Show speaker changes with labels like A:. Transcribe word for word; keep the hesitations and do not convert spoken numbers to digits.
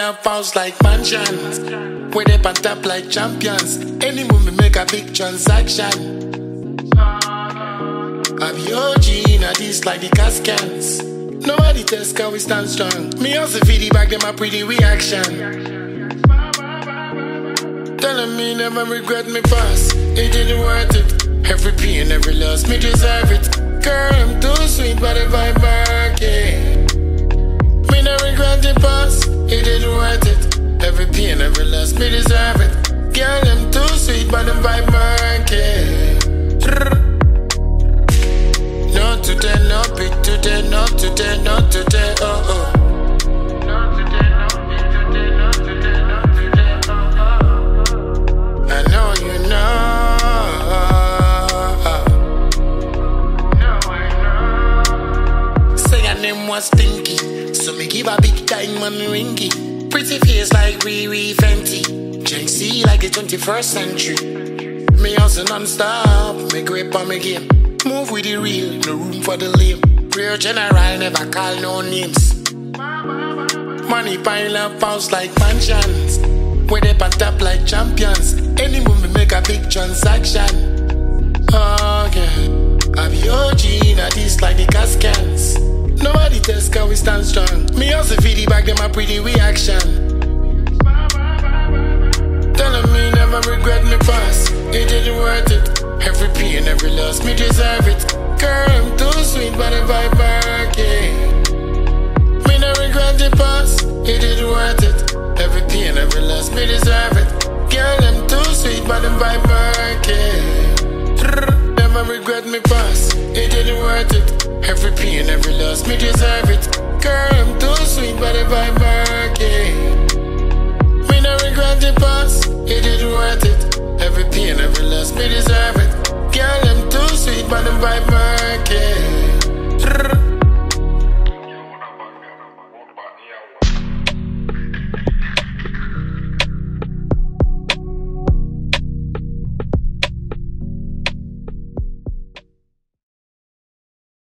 A: up house like mansions. Where they pan top like champions. Any move me make a big transaction. I be O G, now this like the Cascans. Nobody test can we stand strong. Me also feed the back, them a pretty reaction. Telling me never regret me past. It didn't worth it. Every pain, every loss, me deserve it. Girl, I'm too sweet, but if I back, yeah. Me never regret the past. It didn't worth it. Every pain, every loss, me deserve it. Girl, I'm too sweet, but if I back, yeah. Not today, not big today, not today, not today, oh oh. Not today, not big today, not today, not today, oh oh. I know you know. No, I know. Say your name was Stinky, so me give a big diamond ringy. Pretty face like Riri Fenty, Gen Z like the twenty-first century. Me also non-stop, me grip on me game. Move with the real, no room for the lame. Real general, never call no names. Money pile up house like mansions. Where they pan top like champions. Any move me make a big transaction. Oh yeah, I be O G, now this like the Cascans. Nobody test can we stand strong. Me also feed the back, them a pretty reaction. Telling me never regret me past. It didn't worth it. Every pain, every loss, me deserve it. Girl, I'm too sweet, but if I back, yeah. Me no regret the past, it didn't worth it. Every pain, every loss, me deserve it. Girl, I'm too sweet, but if I back, yeah. Never regret me past, it didn't worth it. Every pain, every loss, me deserve it. Girl, I'm too sweet.